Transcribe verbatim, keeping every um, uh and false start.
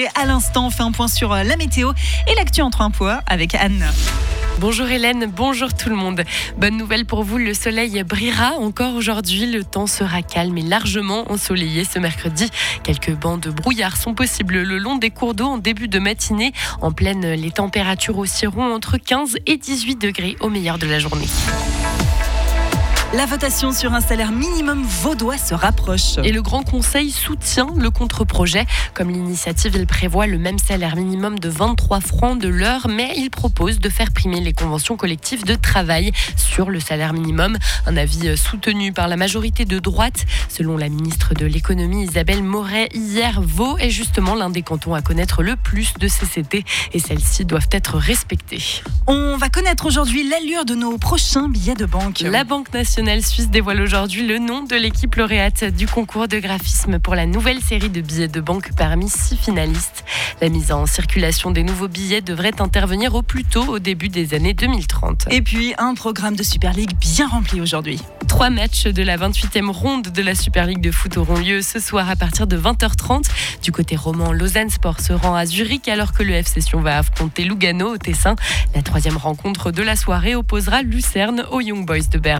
bouger à l'instant. On fait un point sur la météo et l'actu en trois points avec Anne. Bonjour Hélène, bonjour tout le monde. Bonne nouvelle pour vous, le soleil brillera encore aujourd'hui. Le temps sera calme et largement ensoleillé ce mercredi. Quelques bancs de brouillard sont possibles le long des cours d'eau en début de matinée. En pleine, les températures oscilleront entre quinze et dix-huit degrés au meilleur de la journée. La votation sur un salaire minimum vaudois se rapproche. Et le Grand Conseil soutient le contre-projet. Comme l'initiative, il prévoit le même salaire minimum de vingt-trois francs de l'heure, mais il propose de faire primer les conventions collectives de travail sur le salaire minimum. Un avis soutenu par la majorité de droite. Selon la ministre de l'économie Isabelle Moret, hier, Vaud est justement l'un des cantons à connaître le plus de C C T et celles-ci doivent être respectées. On va connaître aujourd'hui l'allure de nos prochains billets de banque. La Banque nationale Suisse dévoile aujourd'hui le nom de l'équipe lauréate du concours de graphisme pour la nouvelle série de billets de banque parmi six finalistes. La mise en circulation des nouveaux billets devrait intervenir au plus tôt au début des années deux mille trente. Et puis un programme de Super League bien rempli aujourd'hui. Trois matchs de la vingt-huitième ronde de la Super League de foot auront lieu ce soir à partir de vingt heures trente. Du côté roman, Lausanne Sport se rend à Zurich alors que le F C Sion va affronter Lugano au Tessin. La troisième rencontre de la soirée opposera Lucerne aux Young Boys de Berne.